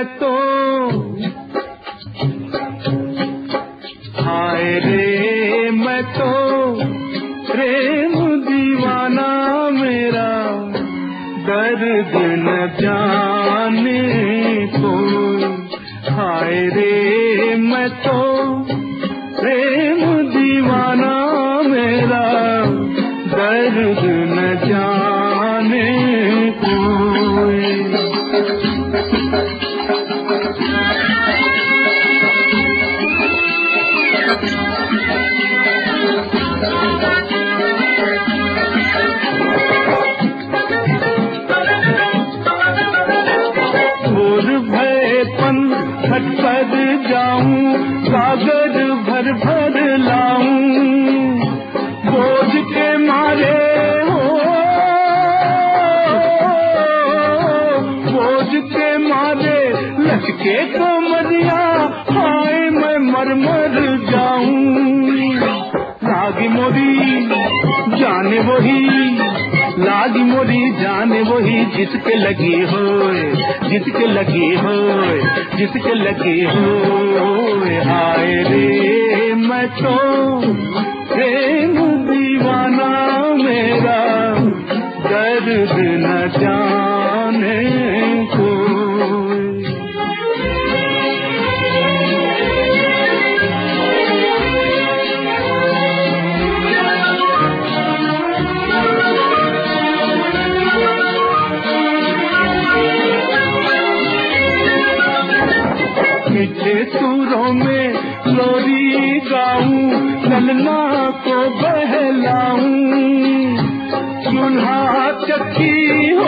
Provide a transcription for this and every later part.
तो हाय रे मैं तो प्रेम दीवाना मेरा दर्द न जाने कोई। हाय रे मैं तो प्रेम दीवाना मेरा दर्द न जाने कोई। घट पर जाऊं कागज भर भर लाऊं बोझ के मारे हो बोझ के मारे लचके को मरिया हाय मैं मर मर जाऊं। लागी मोरी जाने वही लागी मोरी जाने वही जिसके लगी होए जिसके लगी होए जिसके लगी होए। हाय रे मैं तो प्रेम दीवाना मेरा दर्द न जाने कोई। मीठे सुरों में लोरी गाऊं ललना को बहलाऊं चूल्हा चक्की हो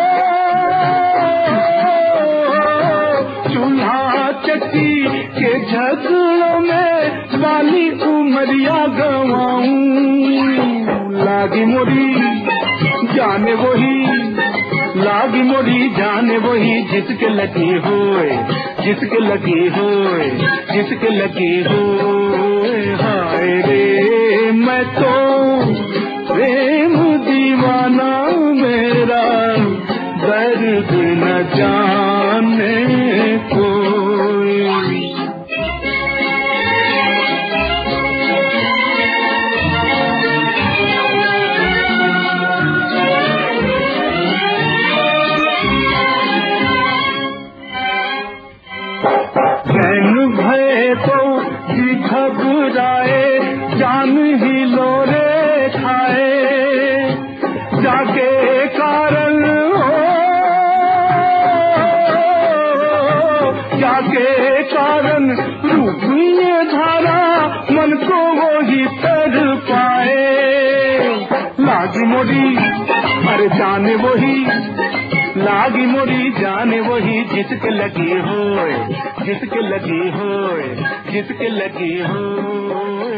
चूल्हा चक्की के झगड़ों में साली उमरिया गवाऊं। लागी मोरी जाने वही लागी मोरी जाने वही जिसके लगी होए जिसके लगी होए जिसके लगी होए। हाय रे मैं तो प्रेम दीवाना मेरा दर्द न जाने कोई। भय तो जी घबराए जान ही लोरे खाए जाके कारण हो जाके कारण रूप ये धारा मन को वो ही तर पाए। लागी मोरी अरे जाने वही लागी मोरी जाने वही जिसके लगी होए जिसके लगी होए जिसके लगी होए।